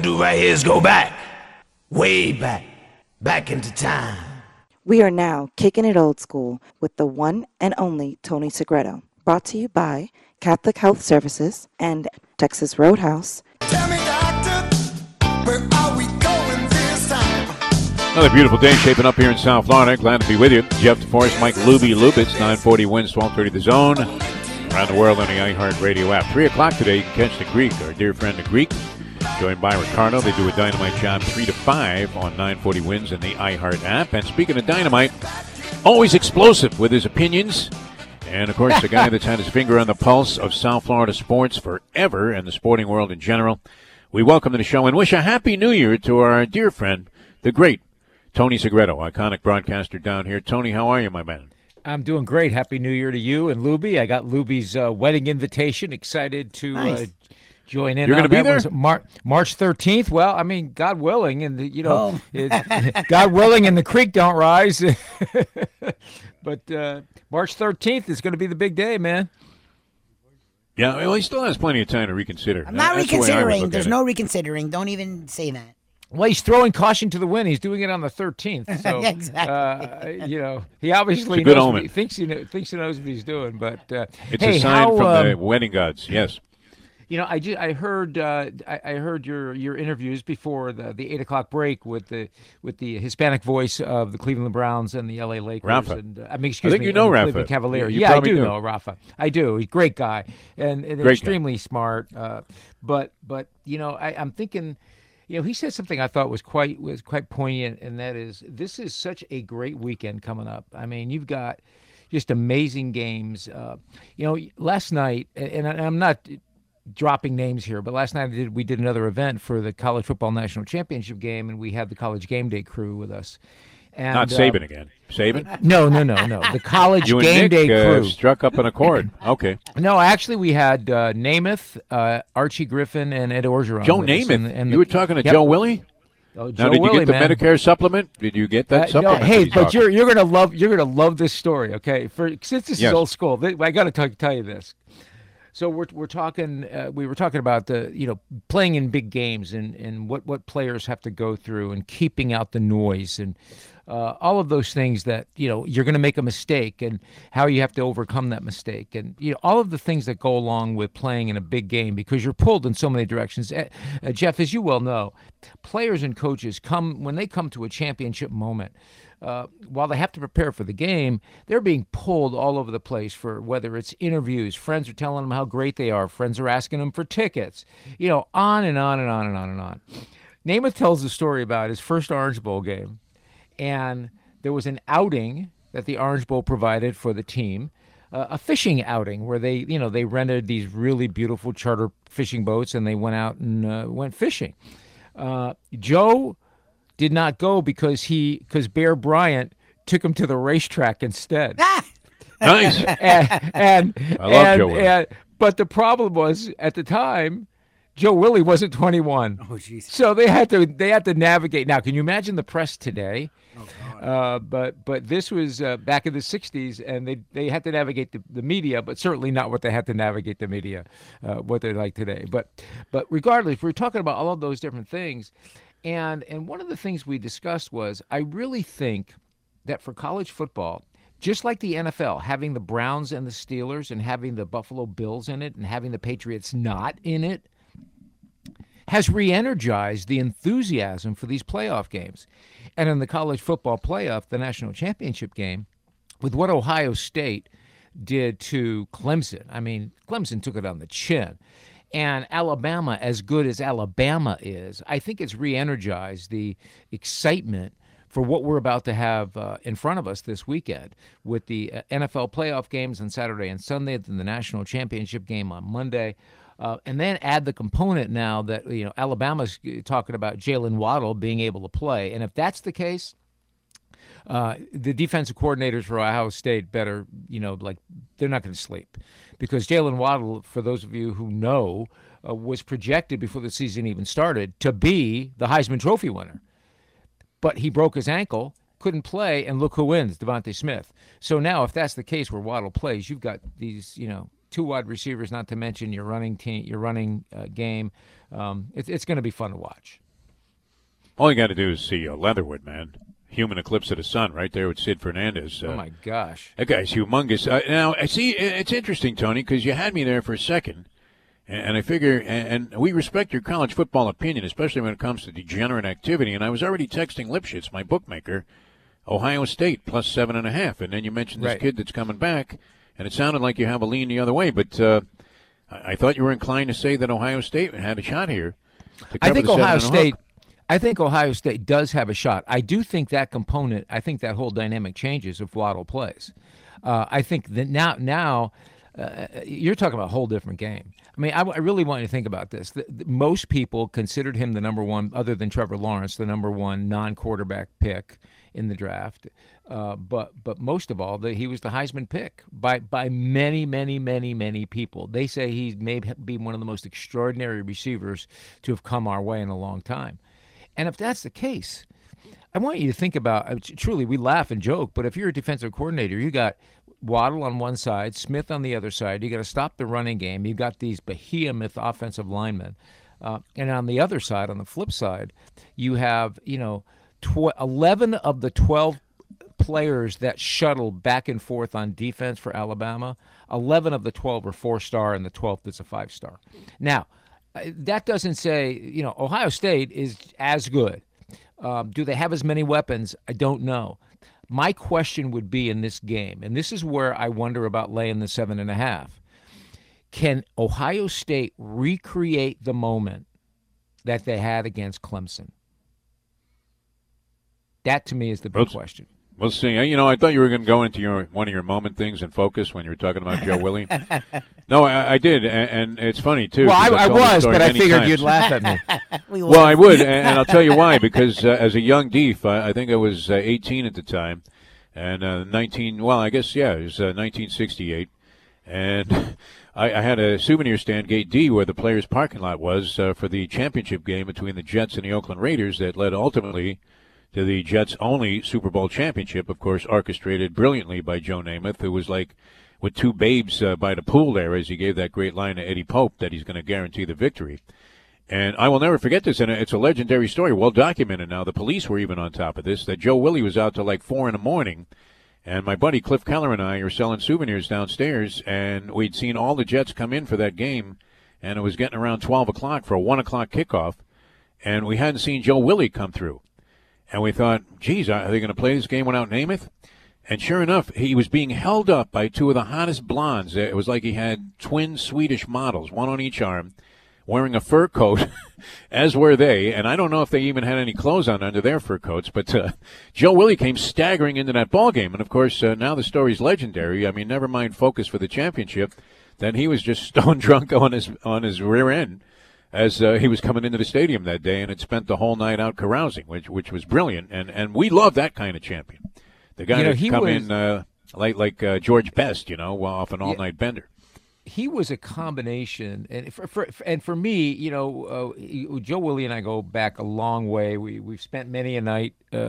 do right here is go back, way back into time. We are now kicking it old school with the one and only Tony Segreto. Brought to you by Catholic Health Services and Texas Roadhouse. Tell me, doctor, where are we going this time? Another beautiful day shaping up here in South Florida. Glad to be with you. Jeff DeForest, Mike Luby Lubitz, 940 wins, 1230 The Zone. Around the world on the iHeartRadio app. 3 o'clock today, you can catch the Greek, our dear friend the Greek, joined by Ricardo. They do a dynamite job 3 to 5 on 940 wins in the iHeart app. And speaking of dynamite, always explosive with his opinions. And, of course, the guy that's had his finger on the pulse of South Florida sports forever and the sporting world in general. We welcome to the show and wish a Happy New Year to our dear friend, the great Tony Segreto, iconic broadcaster down here. Tony, how are you, my man? I'm doing great. Happy New Year to you and Luby. I got Luby's wedding invitation. Excited to join in. You're going to be there? March 13th. Well, I mean, God willing, and God willing, and the creek don't rise. But March 13th is going to be the big day, man. Yeah, well, he still has plenty of time to reconsider. I'm not reconsidering. There's no reconsidering. Don't even say that. Well, he's throwing caution to the wind. He's doing it on the 13th. So, exactly. He obviously thinks he knows what he's doing. But it's a sign from the wedding gods. Yes. I heard your interviews before the 8:00 break with the Hispanic voice of the Cleveland Browns and the LA Lakers. Rafa. I think you know Rafa. Cleveland Cavaliers. You I do know Rafa. I do. He's a great guy and extremely smart. But I'm thinking. He said something I thought was quite poignant, and that is, this is such a great weekend coming up. I mean, you've got just amazing games. Last night, and I'm not dropping names here, but last night we did another event for the College Football National Championship game, and we had the College Game Day crew with us. And, not Saban again. Saban? No. The College you Game and Nick, Day crew struck up an accord. Okay. No, actually, we had Namath, Archie Griffin, and Ed Orgeron. Joe Namath. And you were talking to Joe Willie? Oh, now, did you get the Medicare supplement? Did you get that supplement? No, hey, but you're gonna love this story. Okay, since this is old school, I got to tell you this. So we're talking. We were talking about playing in big games and what players have to go through and keeping out the noise and all of those things that you're going to make a mistake and how you have to overcome that mistake and all of the things that go along with playing in a big game because you're pulled in so many directions. Jeff, as you well know, players and coaches when they come to a championship moment. While they have to prepare for the game, they're being pulled all over the place for whether it's interviews, friends are telling them how great they are, friends are asking them for tickets, on and on and on and on and on. Namath tells the story about his first Orange Bowl game, and there was an outing that the Orange Bowl provided for the team, a fishing outing where they rented these really beautiful charter fishing boats and they went out and went fishing. Joe did not go because Bear Bryant took him to the racetrack instead. Nice. and I love Joe Willie. But the problem was at the time, Joe Willie wasn't 21. Oh, jeez. So they had to navigate. Now, can you imagine the press today? Oh, God. But this was back in the 60s, and they had to navigate the media, but certainly not what they had to navigate the media, what they're like today. But regardless, we're talking about all of those different things. And one of the things we discussed was I really think that for college football, just like the NFL, having the Browns and the Steelers and having the Buffalo Bills in it and having the Patriots not in it, has re-energized the enthusiasm for these playoff games. And in the college football playoff, the national championship game, with what Ohio State did to Clemson, I mean, Clemson took it on the chin. And Alabama, as good as Alabama is, I think it's re-energized the excitement for what we're about to have in front of us this weekend with the NFL playoff games on Saturday and Sunday, then the national championship game on Monday. And then add the component now that, Alabama's talking about Jalen Waddle being able to play. And if that's the case, the defensive coordinators for Ohio State better, they're not going to sleep. Because Jalen Waddle, for those of you who know, was projected before the season even started to be the Heisman Trophy winner. But he broke his ankle, couldn't play, and look who wins, Devontae Smith. So now if that's the case where Waddle plays, you've got these, two wide receivers, not to mention your running team, your running game. It's going to be fun to watch. All you got to do is see Leatherwood, man. Human eclipse of the sun, right there with Sid Fernandez. Oh my gosh, that guy's humongous. Now, I see. It's interesting, Tony, because you had me there for a second, and I figure, and we respect your college football opinion, especially when it comes to degenerate activity. And I was already texting Lipschitz, my bookmaker, Ohio State plus 7.5, and then you mentioned this kid that's coming back, and it sounded like you have a lean the other way. But I thought you were inclined to say that Ohio State had a shot here. I think Ohio State does have a shot. I do think that component, I think that whole dynamic changes if Waddle plays. I think that now you're talking about a whole different game. I mean, I really want you to think about this. Most people considered him the number one, other than Trevor Lawrence, the number one non-quarterback pick in the draft. But most of all, he was the Heisman pick by many, many, many, many people. They say he may be one of the most extraordinary receivers to have come our way in a long time. And if that's the case, I want you to think about, truly, we laugh and joke, but if you're a defensive coordinator, you got Waddle on one side, Smith on the other side. You got to stop the running game. You've got these behemoth offensive linemen. And on the other side, on the flip side, you have, 11 of the 12 players that shuttle back and forth on defense for Alabama, 11 of the 12 are 4-star, and the 12th is a 5-star. Now, that doesn't say, Ohio State is as good. Do they have as many weapons? I don't know. My question would be in this game, and this is where I wonder about laying the 7.5. Can Ohio State recreate the moment that they had against Clemson? That, to me, is the big question. We'll see. I thought you were going to go into one of your moment things and focus when you were talking about Joe Willie. No, I did, and it's funny, too. Well, I was, but I figured you'd laugh at me. Well, I would, and I'll tell you why, because as a young Deef, I think I was 18 at the time, and it was 1968, and I had a souvenir stand, Gate D, where the players' parking lot was for the championship game between the Jets and the Oakland Raiders that led ultimately to the Jets' only Super Bowl championship, of course, orchestrated brilliantly by Joe Namath, who was like with two babes by the pool there as he gave that great line to Eddie Pope that he's going to guarantee the victory. And I will never forget this, and it's a legendary story, well documented now. The police were even on top of this, that Joe Willie was out till like 4 a.m, and my buddy Cliff Keller and I were selling souvenirs downstairs, and we'd seen all the Jets come in for that game, and it was getting around 12 o'clock for a 1 o'clock kickoff, and we hadn't seen Joe Willie come through. And we thought, geez, are they going to play this game without Namath? And sure enough, he was being held up by two of the hottest blondes. It was like he had twin Swedish models, one on each arm, wearing a fur coat, as were they. And I don't know if they even had any clothes on under their fur coats. But Joe Willie came staggering into that ball game. And, of course, now the story's legendary. I mean, never mind focus for the championship. Then he was just stone drunk on his rear end as he was coming into the stadium that day, and had spent the whole night out carousing, which was brilliant. And we love that kind of champion. The guy that come in like George Best, off an all-night bender. He was a combination, and for me, Joe Willie and I go back a long way. We've spent many a night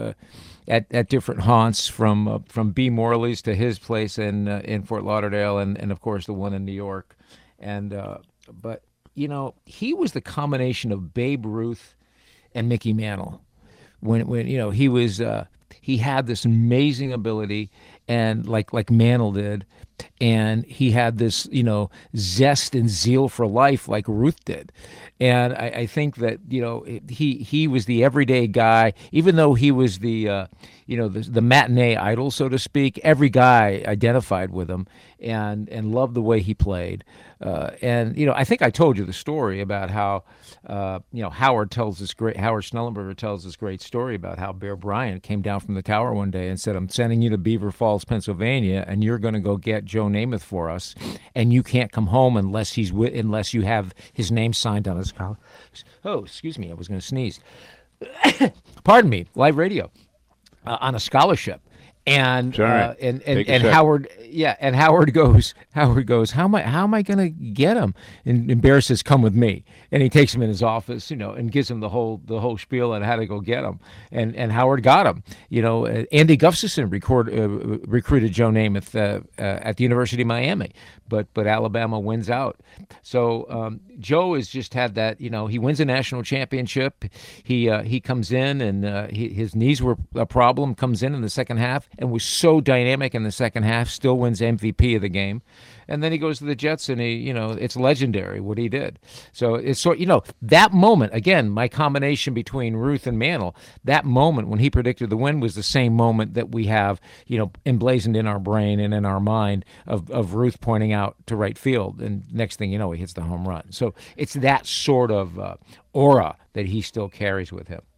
at different haunts, from B. Morley's to his place in Fort Lauderdale, and of course the one in New York, but. He was the combination of Babe Ruth and Mickey Mantle. When he was, he had this amazing ability, and like Mantle did, and he had this zest and zeal for life like Ruth did. And I think that he was the everyday guy, even though he was the matinee idol, so to speak. Every guy identified with him and loved the way he played. And I think I told you the story about how Howard Schnellenberger tells this great story about how Bear Bryant came down from the tower one day and said, "I'm sending you to Beaver Falls, Pennsylvania, and you're going to go get Joe Namath for us, and you can't come home unless you have his name signed on his collar." Oh, excuse me, I was going to sneeze. Pardon me, live radio on a scholarship. And Sorry. And Take a sec. Howard goes, how am I going to get him? And Bear says, come with me. And he takes him in his office, and gives him the whole spiel on how to go get him. And Howard got him. Andy Gustafson recruited Joe Namath at the University of Miami, but Alabama wins out. So Joe has just had that. He wins a national championship. He comes in and his knees were a problem. Comes in the second half and was so dynamic in the second half. Still wins MVP of the game. And then he goes to the Jets, and it's legendary what he did. So it's that moment again. My combination between Ruth and Mantle, that moment when he predicted the win was the same moment that we have, emblazoned in our brain and in our mind of Ruth pointing out to right field, and next thing you know, he hits the home run. So it's that sort of aura that he still carries with him.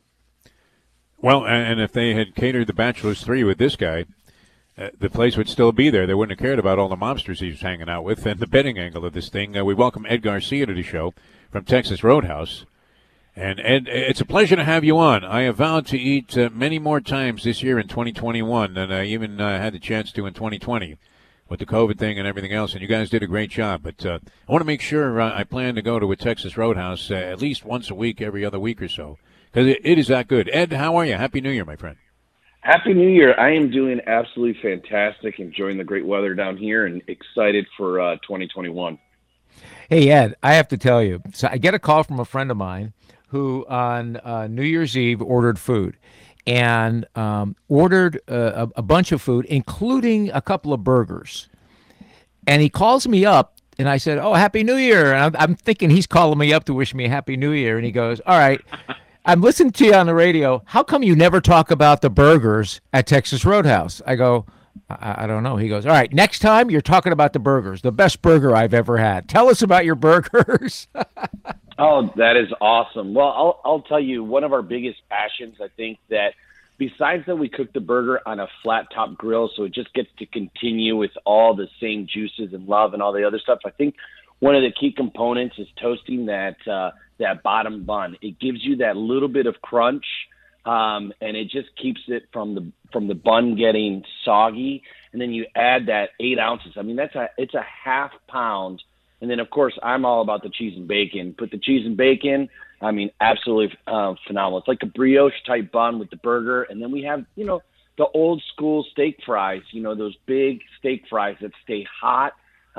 Well, and if they had catered the Bachelor's 3 with this guy, the place would still be there. They wouldn't have cared about all the mobsters he was hanging out with and the betting angle of this thing. We welcome Ed Garcia to the show from Texas Roadhouse. And, Ed, it's a pleasure to have you on. I have vowed to eat many more times this year in 2021 than I even had the chance to in 2020 with the COVID thing and everything else. And you guys did a great job. But I want to make sure I plan to go to a Texas Roadhouse at least once a week, every other week or so, because it is that good. Ed, how are you? Happy New Year, my friend. Happy New Year. I am doing absolutely fantastic, enjoying the great weather down here, and excited for 2021. Hey, Ed, I have to tell you. So I get a call from a friend of mine who on New Year's Eve ordered food and ordered a bunch of food, including a couple of burgers. And he calls me up, and I said, oh, Happy New Year. And I'm thinking he's calling me up to wish me a Happy New Year. And he goes, all right. I'm listening to you on the radio. How come you never talk about the burgers at Texas Roadhouse? I go, I don't know. He goes, all right, next time you're talking about the burgers, the best burger I've ever had. Tell us about your burgers. Oh, that is awesome. Well, I'll tell you, one of our biggest passions, I think, that besides that we cook the burger on a flat top grill, so it just gets to continue with all the same juices and love and all the other stuff, I think one of the key components is toasting that bottom bun. It gives you that little bit of crunch, and it just keeps it from the bun getting soggy. And then you add that 8 ounces. I mean, it's a half pound. And then, of course, I'm all about the cheese and bacon. Put the cheese and bacon. I mean, absolutely phenomenal. It's like a brioche type bun with the burger. And then we have, the old school steak fries. Those big steak fries that stay hot.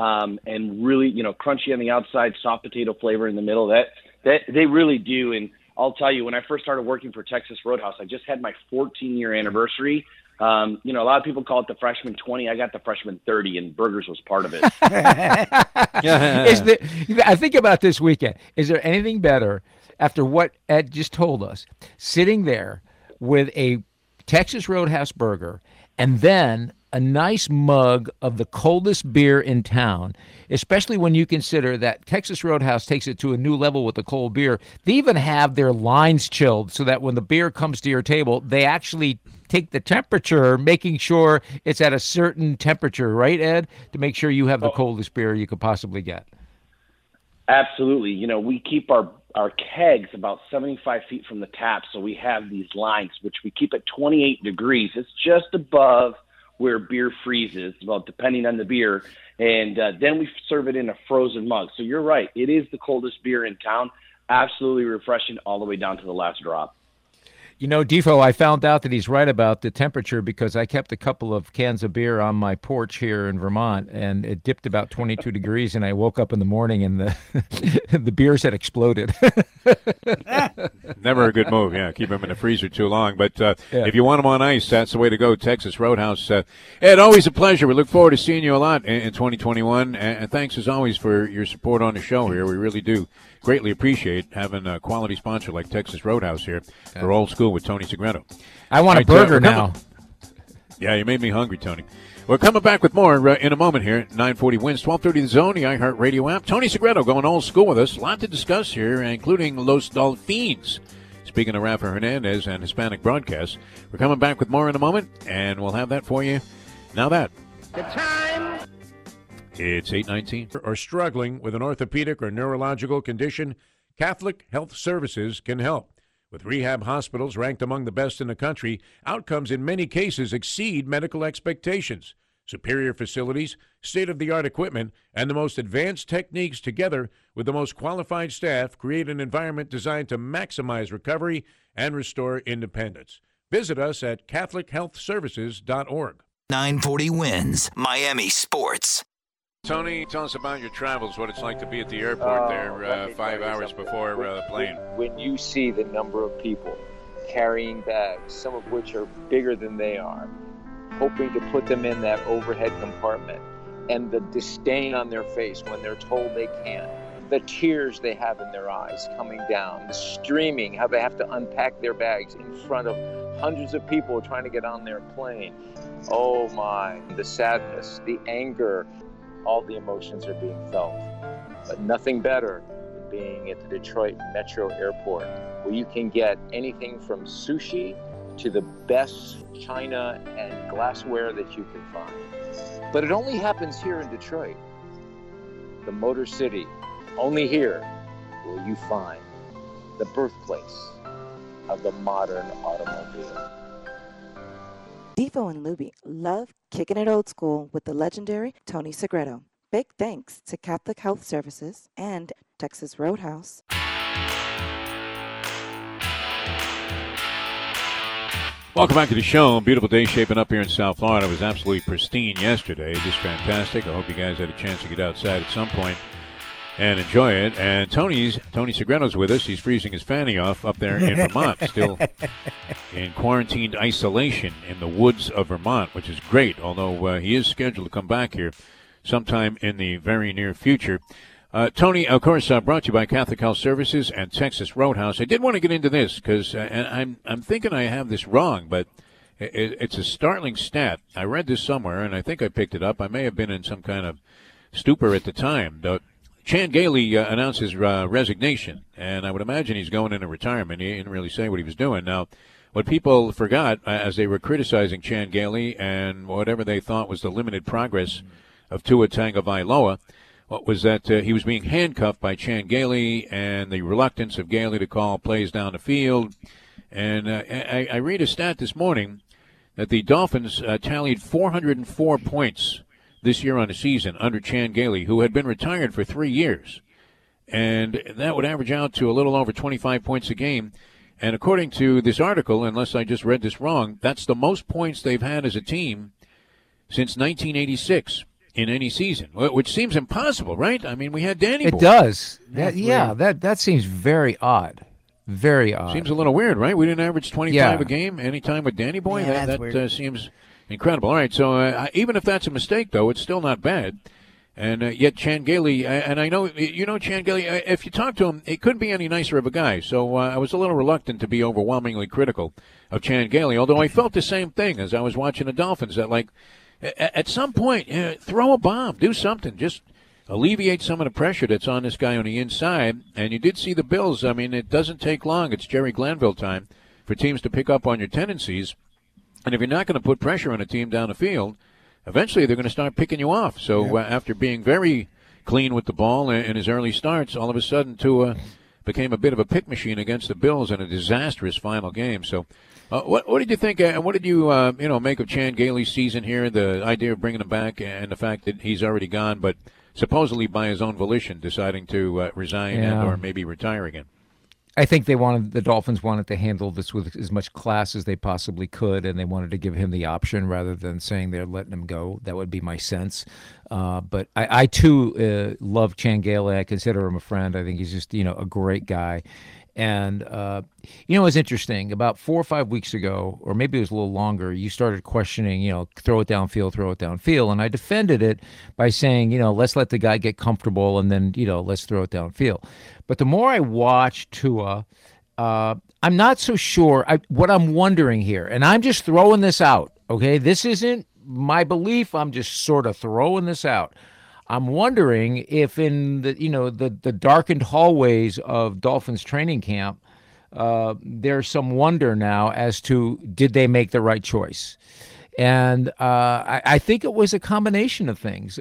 And really, crunchy on the outside, soft potato flavor in the middle. That they really do. And I'll tell you, when I first started working for Texas Roadhouse, I just had my 14-year anniversary. A lot of people call it the freshman 20. I got the freshman 30, and burgers was part of it. I think about this weekend. Is there anything better after what Ed just told us, sitting there with a Texas Roadhouse burger and then a nice mug of the coldest beer in town, especially when you consider that Texas Roadhouse takes it to a new level with the cold beer. They even have their lines chilled so that when the beer comes to your table, they actually take the temperature, making sure it's at a certain temperature, right, Ed? To make sure you have the coldest beer you could possibly get. Absolutely. We keep our kegs about 75 feet from the tap, so we have these lines, which we keep at 28 degrees. It's just above where beer freezes, well, depending on the beer, and then we serve it in a frozen mug. So you're right, it is the coldest beer in town, absolutely refreshing all the way down to the last drop. Defo, I found out that he's right about the temperature because I kept a couple of cans of beer on my porch here in Vermont, and it dipped about 22 degrees, and I woke up in the morning, and the beers had exploded. Never a good move, yeah. Keep them in the freezer too long. But if you want them on ice, that's the way to go, Texas Roadhouse. Ed, always a pleasure. We look forward to seeing you a lot in 2021, and thanks, as always, for your support on the show here. We really do greatly appreciate having a quality sponsor like Texas Roadhouse here for Old School with Tony Segreto. I want a burger now. Yeah, you made me hungry, Tony. We're coming back with more in a moment here. 940 Wins, 1230 The Zone, the iHeartRadio app. Tony Segreto going old school with us. A lot to discuss here, including Los Dolphins. Speaking of Rafa Hernandez and Hispanic broadcasts, we're coming back with more in a moment, and we'll have that for you. Now that. The time. It's 8:19. Or struggling with an orthopedic or neurological condition, Catholic Health Services can help. With rehab hospitals ranked among the best in the country, outcomes in many cases exceed medical expectations. Superior facilities, state-of-the-art equipment, and the most advanced techniques together with the most qualified staff create an environment designed to maximize recovery and restore independence. Visit us at CatholicHealthServices.org. 940 Wins, Miami Sports. Tony, tell us about your travels, what it's like to be at the airport there 5 hours before the plane. When you see the number of people carrying bags, some of which are bigger than they are, hoping to put them in that overhead compartment, and the disdain on their face when they're told they can't, the tears they have in their eyes coming down, the streaming, how they have to unpack their bags in front of hundreds of people trying to get on their plane. Oh my, the sadness, the anger, all the emotions are being felt. But nothing better than being at the Detroit Metro Airport, where you can get anything from sushi to the best china and glassware that you can find. But it only happens here in Detroit, the Motor City. Only here will you find the birthplace of the modern automobile. Devo and Luby love kicking it old school with the legendary Tony Segreto. Big thanks to Catholic Health Services and Texas Roadhouse. Welcome back to the show. Beautiful day shaping up here in South Florida. It was absolutely pristine yesterday. Just fantastic. I hope you guys had a chance to get outside at some point and enjoy it. And Tony Segreto's with us. He's freezing his fanny off up there in Vermont, still in quarantined isolation in the woods of Vermont, which is great, although he is scheduled to come back here sometime in the very near future. Tony, of course, brought to you by Catholic Health Services and Texas Roadhouse. I did want to get into this because and I'm thinking I have this wrong, but it's a startling stat. I read this somewhere, and I think I picked it up. I may have been in some kind of stupor at the time. Chan Gailey announced his resignation, and I would imagine he's going into retirement. He didn't really say what he was doing. Now, what people forgot as they were criticizing Chan Gailey and whatever they thought was the limited progress of Tua Tagovailoa, what was that he was being handcuffed by Chan Gailey and the reluctance of Gailey to call plays down the field. And I read a stat this morning that the Dolphins tallied 404 points this year on the season under Chan Gailey, who had been retired for 3 years. And that would average out to a little over 25 points a game. And according to this article, unless I just read this wrong, that's the most points they've had as a team since 1986 in any season, which seems impossible, right? I mean, we had Danny Boy. It does. That seems very odd. Very odd. Seems a little weird, right? We didn't average 25 a game anytime with Danny Boy. Yeah, that seems incredible. All right, so even if that's a mistake, though, it's still not bad. And yet Chan Gailey, and I know, Chan Gailey, if you talk to him, he couldn't be any nicer of a guy. So I was a little reluctant to be overwhelmingly critical of Chan Gailey, although I felt the same thing as I was watching the Dolphins, that, like, at some point, throw a bomb, do something, just alleviate some of the pressure that's on this guy on the inside. And you did see the Bills. I mean, it doesn't take long. It's Jerry Glanville time for teams to pick up on your tendencies. And if you're not going to put pressure on a team down the field, eventually they're going to start picking you off. So after being very clean with the ball in his early starts, all of a sudden Tua became a bit of a pick machine against the Bills in a disastrous final game. So what did you think, and what did you make of Chan Gailey's season here, the idea of bringing him back and the fact that he's already gone, but supposedly by his own volition deciding to resign and or maybe retire again? I think the Dolphins wanted to handle this with as much class as they possibly could, and they wanted to give him the option rather than saying they're letting him go. That would be my sense. But I too, love Chan Gailey. I consider him a friend. I think he's just, a great guy. And, it's interesting. About 4 or 5 weeks ago, or maybe it was a little longer, you started questioning, throw it downfield. And I defended it by saying, let's let the guy get comfortable and then, let's throw it downfield. But the more I watch Tua, I'm not so sure. What I'm wondering here, and I'm just throwing this out, okay? This isn't my belief. I'm just sort of throwing this out. I'm wondering if in the darkened hallways of Dolphins training camp, there's some wonder now as to did they make the right choice. And I think it was a combination of things.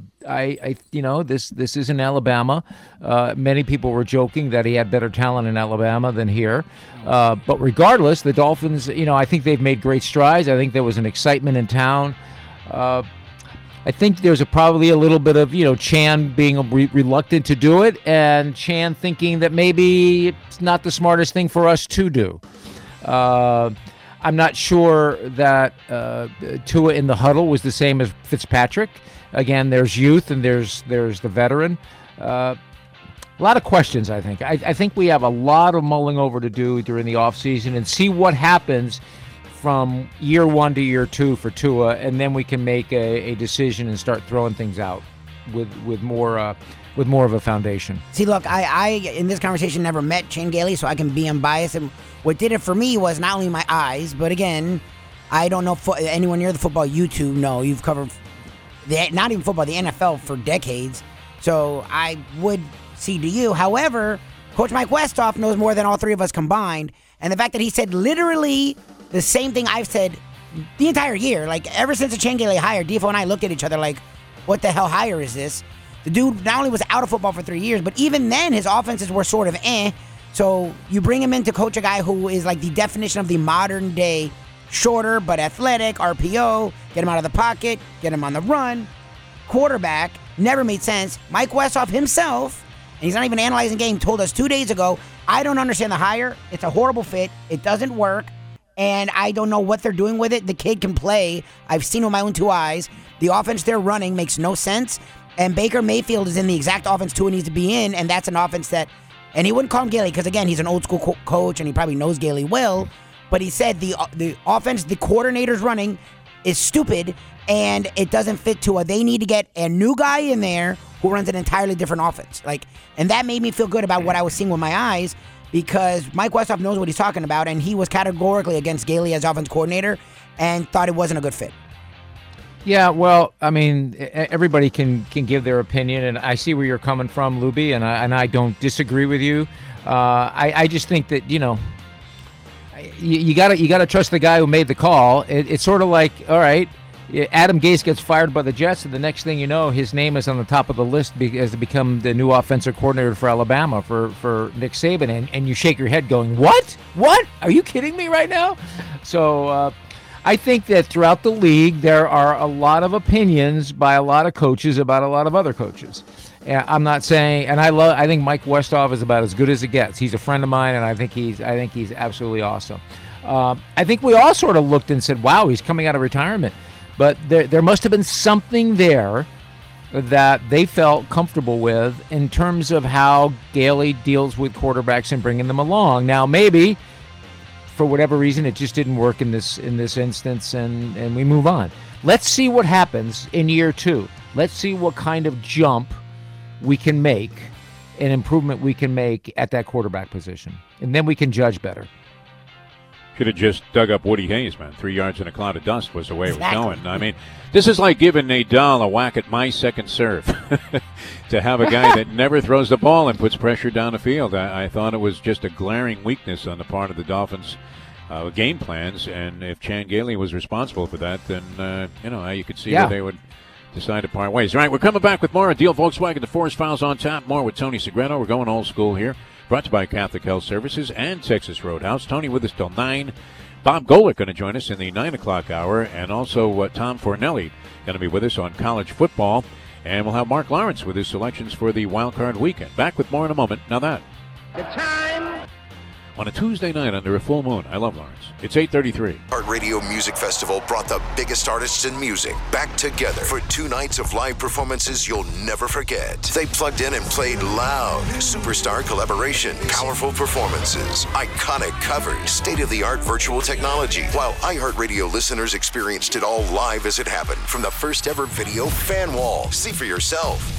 This is in Alabama. Many people were joking that he had better talent in Alabama than here. But regardless, the Dolphins, I think they've made great strides. I think there was an excitement in town. I think there's probably a little bit of, Chan being reluctant to do it, and Chan thinking that maybe it's not the smartest thing for us to do. I'm not sure that Tua in the huddle was the same as Fitzpatrick. Again, there's youth and there's the veteran. A lot of questions, I think. I think we have a lot of mulling over to do during the offseason and see what happens from year 1 to year 2 for Tua, and then we can make a decision and start throwing things out with more of a foundation. See, look, I in this conversation never met Chan Gailey, so I can be unbiased. And what did it for me was not only my eyes, but again, I don't know anyone near the football YouTube. No, you've covered not even football, the NFL for decades. So I would see to you. However, Coach Mike Westhoff knows more than all three of us combined, and the fact that he said literally the same thing I've said the entire year, like ever since the Chan Gailey hire, Defo and I looked at each other like, what the hell hire is this? The dude not only was out of football for 3 years, but even then his offenses were sort of So you bring him in to coach a guy who is like the definition of the modern day shorter but athletic, RPO, get him out of the pocket, get him on the run, quarterback, never made sense. Mike Westhoff himself, and he's not even analyzing game, told us 2 days ago, I don't understand the hire. It's a horrible fit. It doesn't work. And I don't know what they're doing with it. The kid can play. I've seen it with my own 2 eyes. The offense they're running makes no sense. And Baker Mayfield is in the exact offense Tua needs to be in, and that's an offense that, and he wouldn't call him Gailey because, again, he's an old school coach and he probably knows Gailey well, but he said the offense the coordinator's running is stupid and it doesn't fit Tua. They need to get a new guy in there who runs an entirely different offense. And that made me feel good about what I was seeing with my eyes, because Mike Westhoff knows what he's talking about, and he was categorically against Gailey as offense coordinator and thought it wasn't a good fit. Yeah, well, I mean, everybody can give their opinion, and I see where you're coming from, Luby, and I don't disagree with you. I just think that, you gotta trust the guy who made the call. It's sort of like, all right, Adam Gase gets fired by the Jets, and the next thing you know, his name is on the top of the list as to become the new offensive coordinator for Alabama for Nick Saban, and you shake your head going, what? Are you kidding me right now? So I think that throughout the league, there are a lot of opinions by a lot of coaches about a lot of other coaches. I'm not saying, and I think Mike Westhoff is about as good as it gets. He's a friend of mine, and I think he's absolutely awesome. I think we all sort of looked and said, wow, he's coming out of retirement. But there must have been something there that they felt comfortable with in terms of how Gailey deals with quarterbacks and bringing them along. Now, maybe for whatever reason, it just didn't work in this instance, and we move on. Let's see what happens in year 2. Let's see what kind of jump we can make, an improvement we can make at that quarterback position, and then we can judge better. Should have just dug up Woody Hayes, man. 3 yards in a cloud of dust was the way it was going. I mean, this is like giving Nadal a whack at my second serve. To have a guy that never throws the ball and puts pressure down the field. I thought it was just a glaring weakness on the part of the Dolphins' game plans. And if Chan Gailey was responsible for that, then, you could see where they would decide to part ways. All right, we're coming back with more Deal Volkswagen. The Forest Files on tap. More with Tony Segreto. We're going old school here. Brought to you by Catholic Health Services and Texas Roadhouse. Tony with us till 9. Bob Golick going to join us in the 9 o'clock hour. And also Tom Fornelli going to be with us on college football. And we'll have Mark Lawrence with his selections for the Wild Card Weekend. Back with more in a moment. Now that. The time. On a Tuesday night under a full moon. I love Lawrence. It's 8:33. Heart Radio Music Festival brought the biggest artists in music back together for 2 nights of live performances you'll never forget. They plugged in and played loud, superstar collaborations, powerful performances, iconic covers, state-of-the-art virtual technology, while iHeartRadio listeners experienced it all live as it happened from the first ever video fan wall. See for yourself.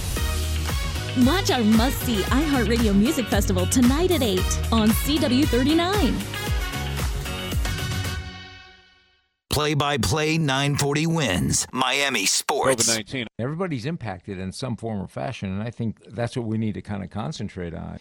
Watch our must-see iHeartRadio Music Festival tonight at 8 on CW39. Play-by-play 940 wins. Miami Sports. COVID-19. Everybody's impacted in some form or fashion, and I think that's what we need to kind of concentrate on.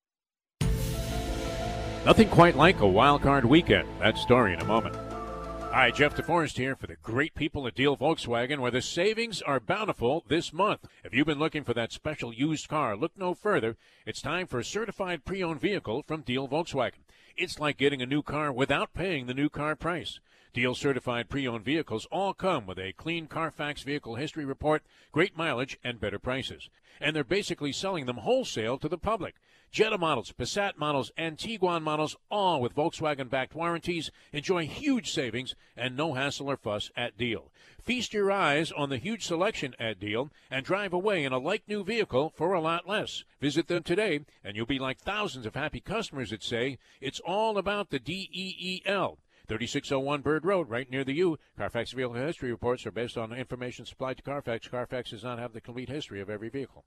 Nothing quite like a wild card weekend. That story in a moment. Hi, Jeff DeForest here for the great people at Deal Volkswagen, where the savings are bountiful this month. If you've been looking for that special used car, look no further. It's time for a certified pre-owned vehicle from Deal Volkswagen. It's like getting a new car without paying the new car price. Deal certified pre-owned vehicles all come with a clean Carfax vehicle history report, great mileage, and better prices. And they're basically selling them wholesale to the public. Jetta models, Passat models, and Tiguan models, all with Volkswagen-backed warranties, enjoy huge savings and no hassle or fuss at Deal. Feast your eyes on the huge selection at Deal and drive away in a like-new vehicle for a lot less. Visit them today, and you'll be like thousands of happy customers that say it's all about the DEEL. 3601 Bird Road, right near the U. Carfax vehicle history reports are based on information supplied to Carfax. Carfax does not have the complete history of every vehicle.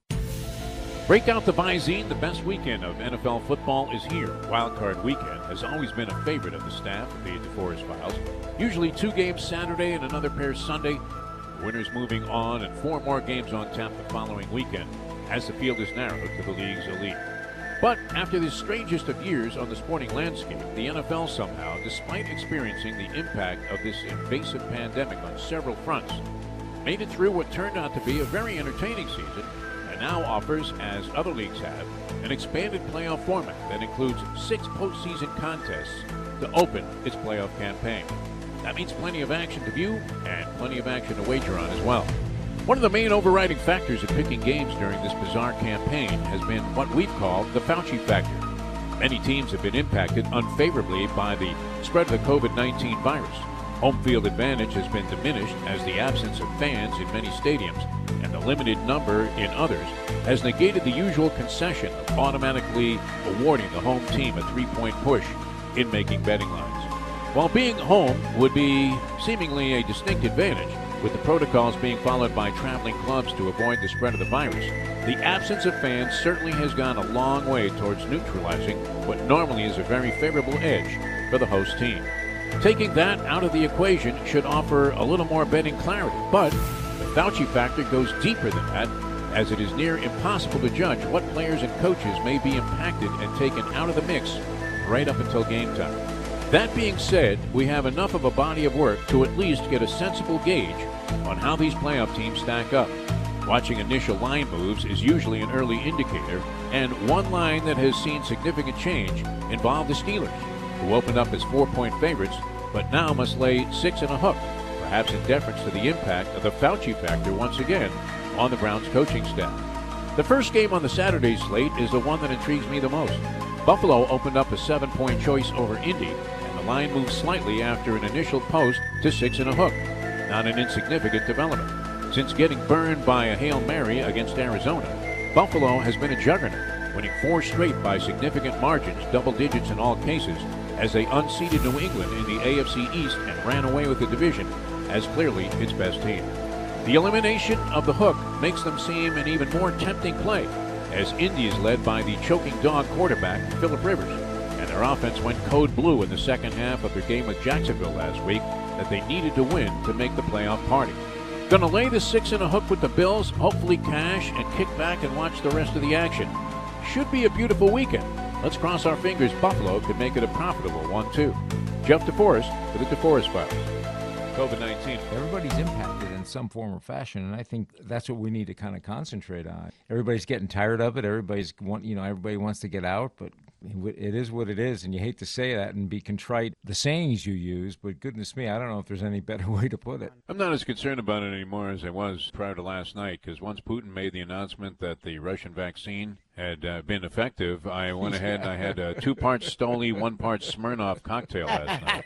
Break out the Visine. The best weekend of NFL football is here. Wild Card Weekend has always been a favorite of the staff of the DeForest Files. Usually 2 games Saturday and another pair Sunday. The winners moving on and 4 more games on tap the following weekend as the field is narrowed to the league's elite. But after the strangest of years on the sporting landscape, the NFL somehow, despite experiencing the impact of this invasive pandemic on several fronts, made it through what turned out to be a very entertaining season, and now offers, as other leagues have, an expanded playoff format that includes 6 postseason contests to open its playoff campaign. That means plenty of action to view and plenty of action to wager on as well. One of the main overriding factors of picking games during this bizarre campaign has been what we've called the Fauci factor. Many teams have been impacted unfavorably by the spread of the COVID-19 virus. Home field advantage has been diminished as the absence of fans in many stadiums and the limited number in others has negated the usual concession of automatically awarding the home team a 3-point push in making betting lines. While being home would be seemingly a distinct advantage, with the protocols being followed by traveling clubs to avoid the spread of the virus, the absence of fans certainly has gone a long way towards neutralizing what normally is a very favorable edge for the host team. Taking that out of the equation should offer a little more betting clarity, but the Fauci factor goes deeper than that, as it is near impossible to judge what players and coaches may be impacted and taken out of the mix right up until game time. That being said, we have enough of a body of work to at least get a sensible gauge on how these playoff teams stack up. Watching initial line moves is usually an early indicator, and one line that has seen significant change involved the Steelers, who opened up as 4-point favorites, but now must lay 6 and a hook, perhaps in deference to the impact of the Fauci factor once again on the Browns coaching staff. The first game on the Saturday slate is the one that intrigues me the most. Buffalo opened up a 7-point choice over Indy, and the line moved slightly after an initial post to 6 and a hook. Not an insignificant development. Since getting burned by a Hail Mary against Arizona, Buffalo has been a juggernaut, winning 4 straight by significant margins, double digits in all cases, as they unseated New England in the AFC East and ran away with the division as clearly its best team. The elimination of the hook makes them seem an even more tempting play, as Indy is led by the choking dog quarterback, Phillip Rivers, and their offense went code blue in the second half of their game with Jacksonville last week that they needed to win to make the playoff party. Gonna lay the 6 and a hook with the Bills, hopefully cash and kick back and watch the rest of the action. Should be a beautiful weekend. Let's cross our fingers Buffalo could make it a profitable one, too. Jeff DeForest for the DeForest Files. COVID-19. Everybody's impacted in some form or fashion, and I think that's what we need to kind of concentrate on. Everybody's getting tired of it. Everybody wants to get out, but it is what it is, and you hate to say that and be contrite. The sayings you use, but goodness me, I don't know if there's any better way to put it. I'm not as concerned about it anymore as I was prior to last night, because once Putin made the announcement that the Russian vaccine had been effective, I went ahead and I had a 2 parts Stoli, 1 part Smirnoff cocktail last night.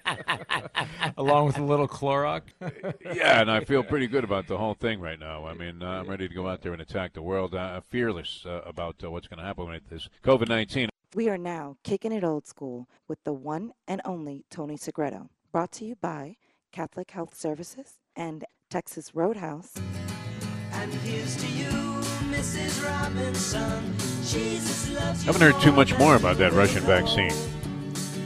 Along with a little Clorox? Yeah, and I feel pretty good about the whole thing right now. I mean, I'm ready to go out there and attack the world. Fearless about what's going to happen with this COVID-19. We are now kicking it old school with the one and only Tony Segreto. Brought to you by Catholic Health Services and Texas Roadhouse. And here's to you, Mrs. Robinson. Jesus loves you. Haven't heard too much more about that Russian vaccine.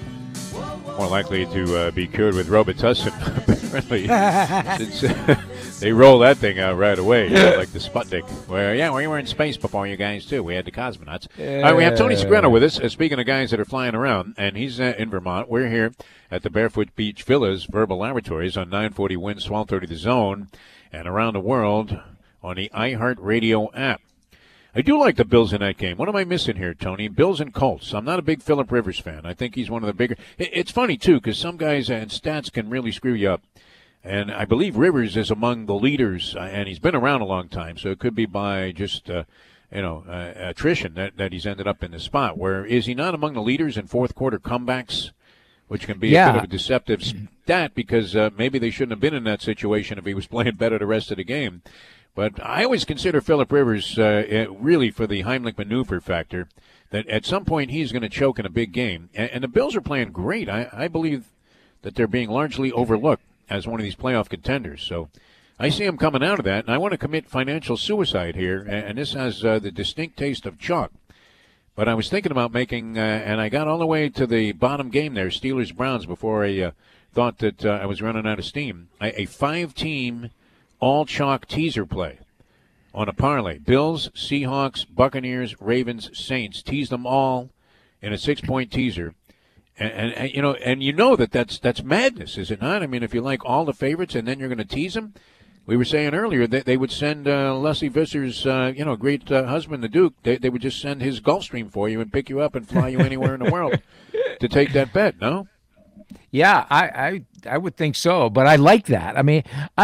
More likely to be cured with Robitussin, apparently, since They roll that thing out right away, like the Sputnik. Where, we were in space before you guys, too. We had the cosmonauts. All right, we have Tony Segreto with us, speaking of guys that are flying around, and he's in Vermont. We're here at the Barefoot Beach Villas Verbal Laboratories on 940 Winds, 1230 The Zone, and around the world on the iHeartRadio app. I do like the Bills in that game. What am I missing here, Tony? Bills and Colts. I'm not a big Phillip Rivers fan. I think he's one of the bigger. It's funny, too, because some guys and stats can really screw you up. And I believe Rivers is among the leaders, and he's been around a long time, so it could be by just, attrition that he's ended up in this spot. Where is he not among the leaders in fourth quarter comebacks, which can be a bit of a deceptive stat because maybe they shouldn't have been in that situation if he was playing better the rest of the game. But I always consider Phillip Rivers really for the Heimlich maneuver factor, that at some point he's going to choke in a big game. And the Bills are playing great. I believe that they're being largely overlooked as one of these playoff contenders. So I see him coming out of that, and I want to commit financial suicide here, and this has the distinct taste of chalk. But I was thinking about making, and I got all the way to the bottom game there, Steelers-Browns, before I thought that I was running out of steam. A 5-team all-chalk teaser play on a parlay. Bills, Seahawks, Buccaneers, Ravens, Saints. Tease them all in a 6-point teaser. And you know that's madness, is it not? I mean, if you like all the favorites and then you're going to tease them, we were saying earlier that they would send Leslie Visser's, great husband, the Duke. They would just send his Gulfstream for you and pick you up and fly you anywhere in the world to take that bet. No? Yeah, I would think so, but I like that. I mean,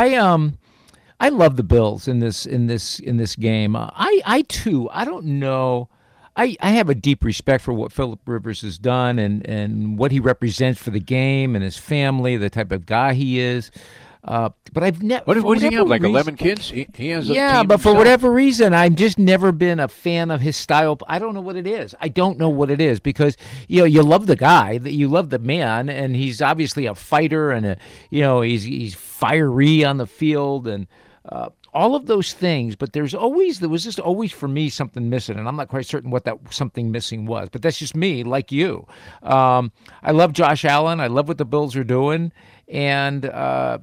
I love the Bills in this game. I too. I don't know. I have a deep respect for what Phillip Rivers has done and what he represents for the game and his family, the type of guy he is. But I've never. What does he have? Like 11 kids? He has. A yeah, team but for himself. whatever reason, I've just never been a fan of his style. I don't know what it is. I don't know what it is because you love the guy, you love the man, and he's obviously a fighter and he's fiery on the field and. All of those things, but there was just always for me something missing, and I'm not quite certain what that something missing was, but that's just me, like you. I love Josh Allen. I love what the Bills are doing, and I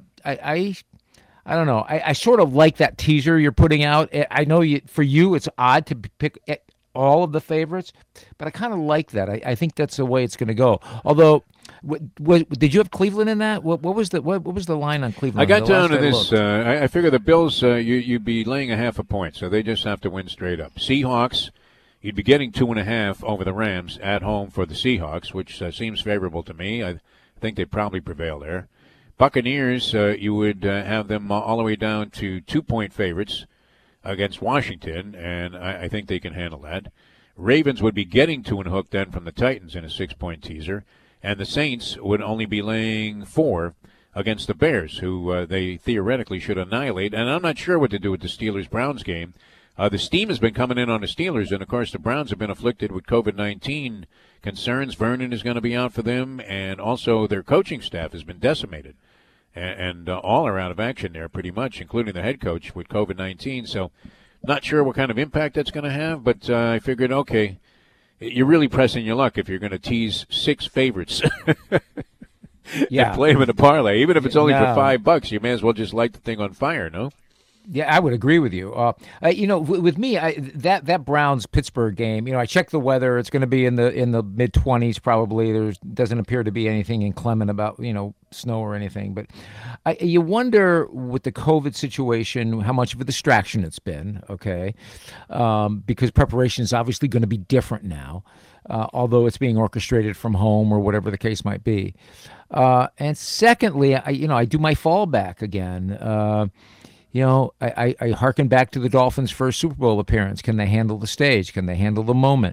don't know. I sort of like that teaser you're putting out. I know for you it's odd to pick all of the favorites, but I kind of like that. I think that's the way it's going to go. Although, did you have Cleveland in that? What was the line on Cleveland? I got down to this. I figure the Bills, you'd be laying a half a point, so they just have to win straight up. Seahawks, you'd be getting 2.5 over the Rams at home for the Seahawks, which seems favorable to me. I think they probably prevail there. Buccaneers, you would have them all the way down to 2-point favorites against Washington, and I think they can handle that. Ravens would be getting 2.5 then from the Titans in a 6-point teaser, and the Saints would only be laying 4 against the Bears, who they theoretically should annihilate. And I'm not sure what to do with the Steelers-Browns game. The steam has been coming in on the Steelers, and, of course, the Browns have been afflicted with COVID-19 concerns. Vernon is going to be out for them, and also their coaching staff has been decimated. And all are out of action there pretty much, including the head coach with COVID-19. So not sure what kind of impact that's going to have, but I figured, okay, you're really pressing your luck if you're going to tease 6 favorites and play them in a parlay. Even if it's only for $5, you may as well just light the thing on fire, no? Yeah, I would agree with you. With me, that Browns-Pittsburgh game, I checked the weather. It's going to be in the mid-20s probably. There doesn't appear to be anything inclement about, snow or anything. But you wonder with the COVID situation how much of a distraction it's been, okay? Because preparation is obviously going to be different now, although it's being orchestrated from home or whatever the case might be. And secondly, I do my fallback again. I hearken back to the Dolphins' first Super Bowl appearance. Can they handle the stage? Can they handle the moment?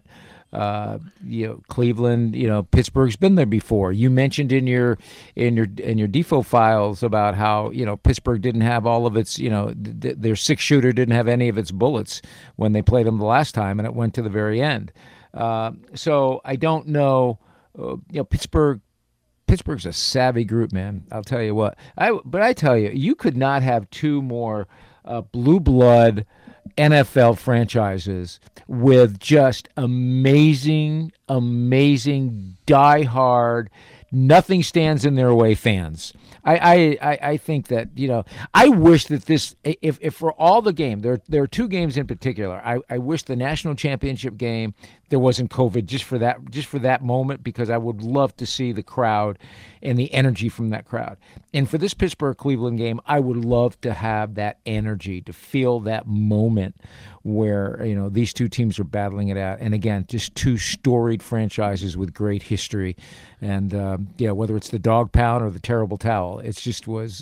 Cleveland, Pittsburgh's been there before. You mentioned in your defo files about how Pittsburgh didn't have all of its, their 6-shooter didn't have any of its bullets when they played them the last time, and it went to the very end. So I don't know. Pittsburgh's a savvy group, man. I'll tell you what. But I tell you, you could not have 2 more blue blood NFL franchises with just amazing, diehard, Nothing stands in their way, fans. I think that, I wish that this, if for all the game, there are two games in particular. I wish the national championship game there wasn't COVID just for that moment, because I would love to see the crowd and the energy from that crowd. And for this Pittsburgh-Cleveland game, I would love to have that energy, to feel that moment where, these two teams are battling it out. And again, just two storied franchises with great history. And, whether it's the dog pound or the terrible towel, it's just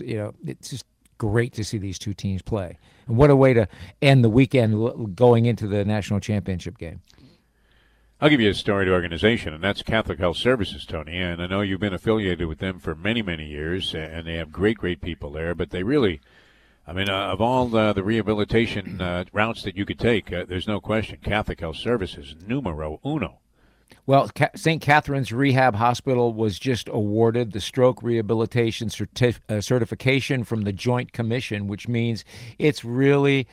great to see these two teams play. And what a way to end the weekend going into the national championship game. I'll give you a storied organization, and that's Catholic Health Services, Tony. And I know you've been affiliated with them for many, many years, and they have great, great people there. But they really, of all the rehabilitation routes that you could take, there's no question Catholic Health Services, numero uno. Well, St. Catherine's Rehab Hospital was just awarded the stroke rehabilitation certification from the Joint Commission, which means it's really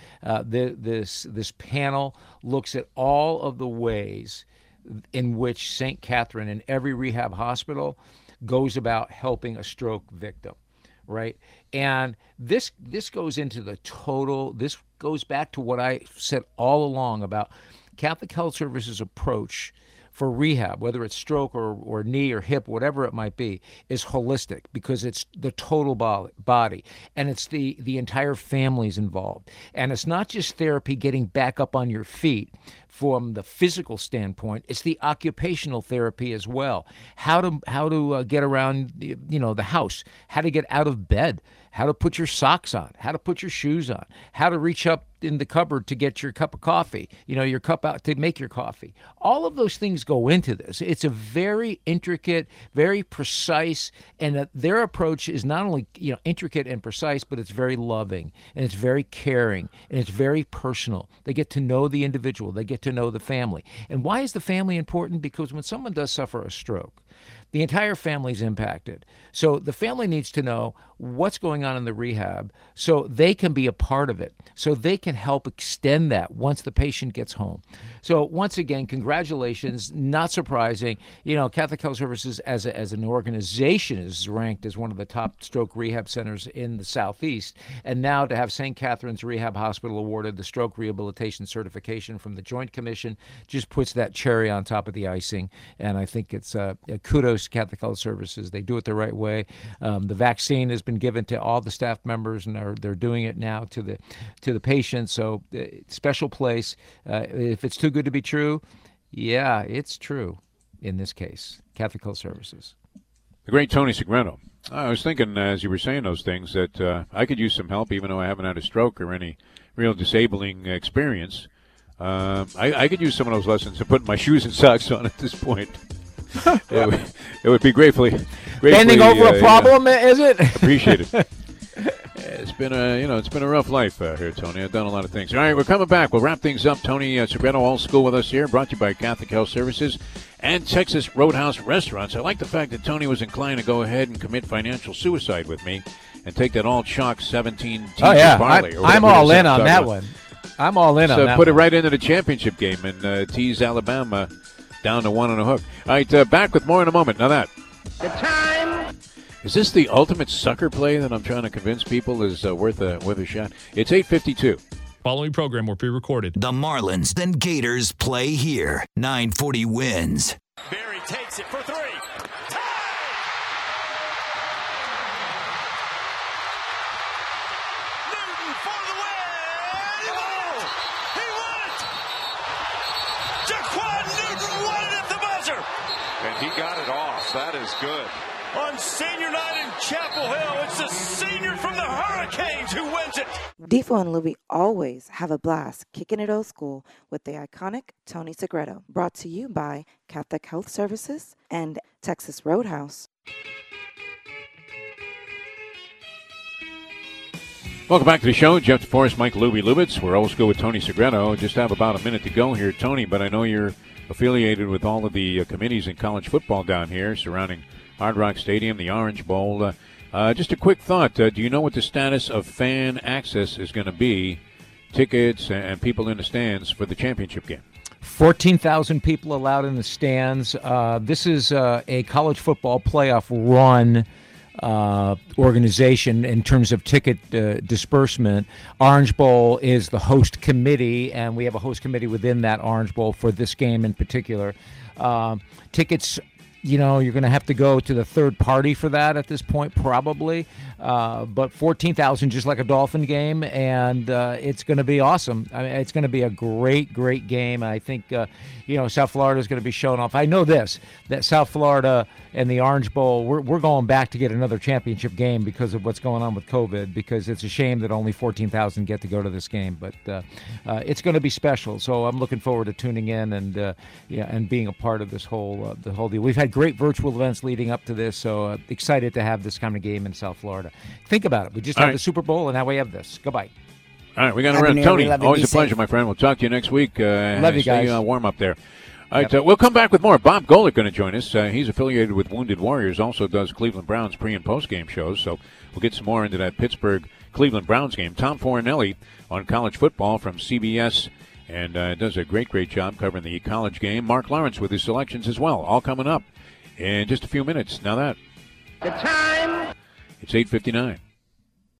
this panel looks at all of the ways in which St. Catherine and every rehab hospital goes about helping a stroke victim, right? And this goes into the total. This goes back to what I said all along about Catholic Health Services' approach for rehab, whether it's stroke or knee or hip, whatever it might be, is holistic, because it's the total body, and it's the entire family's involved. And it's not just therapy getting back up on your feet from the physical standpoint, it's the occupational therapy as well. How to get around the house, how to get out of bed, how to put your socks on, how to put your shoes on, how to reach up in the cupboard to get your cup of coffee, your cup out to make your coffee. All of those things go into this. It's a very intricate, very precise, and their approach is not only intricate and precise, but it's very loving, and it's very caring, and it's very personal. They get to know the individual. They get to know the family. And why is the family important? Because when someone does suffer a stroke, the entire family's impacted. So the family needs to know what's going on in the rehab so they can be a part of it, so they can help extend that once the patient gets home. So once again, congratulations. Not surprising. Catholic Health Services as an organization is ranked as one of the top stroke rehab centers in the Southeast. And now to have St. Catherine's Rehab Hospital awarded the stroke rehabilitation certification from the Joint Commission just puts that cherry on top of the icing. And I think it's kudos to Catholic Health Services. They do it the right way. The vaccine has been given to all the staff members, and they're doing it now to the patients. So special place. If it's too good to be true, yeah, it's true in this case. Catholic Health Services. The great Tony Segreto. I was thinking as you were saying those things that I could use some help, even though I haven't had a stroke or any real disabling experience. I could use some of those lessons to put my shoes and socks on at this point. It would be gratefully bending over a problem, is it? Appreciate it. It's been a rough life here, Tony. I've done a lot of things. All right, we're coming back. We'll wrap things up. Tony Segreto, Old School, with us here, brought to you by Catholic Health Services and Texas Roadhouse Restaurants. I like the fact that Tony was inclined to go ahead and commit financial suicide with me and take that all chalk 17 teams of barley. I'm all in on that one. I'm all in on that. So put it right into the championship game and tease Alabama down to 1 on a hook. All right, back with more in a moment. Now that. The time. Is this the ultimate sucker play that I'm trying to convince people is worth a shot? It's 8:52. Following program will be recorded. The Marlins and Gators play here. 940 wins. Barry takes it for three. Newton for the win. Oh, he won it. Jaquan Newton won it at the buzzer. And he got it off. That is good. On senior night in Chapel Hill, it's the senior from the Hurricanes who wins it. Defo and Luby always have a blast kicking it old school with the iconic Tony Segreto. Brought to you by Catholic Health Services and Texas Roadhouse. Welcome back to the show. Jeff DeForest, Mike Luby Lubitz. We're Old School with Tony Segreto. Just have about a minute to go here, Tony, but I know you're affiliated with all of the committees in college football down here surrounding Hard Rock Stadium, the Orange Bowl. Just a quick thought. Do you know what the status of fan access is going to be, tickets and people in the stands for the championship game? 14,000 people allowed in the stands. This is a college football playoff run organization in terms of ticket disbursement. Orange Bowl is the host committee, and we have a host committee within that Orange Bowl for this game in particular. Tickets, you're going to have to go to the third party for that at this point, probably. But 14,000, just like a Dolphin game, and it's going to be awesome. I mean, it's going to be a great, great game. I think, South Florida is going to be showing off. I know that South Florida and the Orange Bowl, we're going back to get another championship game because of what's going on with COVID, because it's a shame that only 14,000 get to go to this game. But it's going to be special. So I'm looking forward to tuning in and being a part of this whole deal. We've had great virtual events leading up to this, so excited to have this kind of game in South Florida. Think about it. We just had the Super Bowl, and now we have this. Goodbye. All right, we got to run. Tony, always a pleasure, my friend. We'll talk to you next week. Love you guys. Warm up there. All right, we'll come back with more. Bob Golick going to join us. He's affiliated with Wounded Warriors, also does Cleveland Browns pre- and post-game shows, so we'll get some more into that Pittsburgh-Cleveland Browns game. Tom Fornelli on college football from CBS, and does a great, great job covering the college game. Mark Lawrence with his selections as well, all coming up in just a few minutes. Now that. The time. It's 8:59.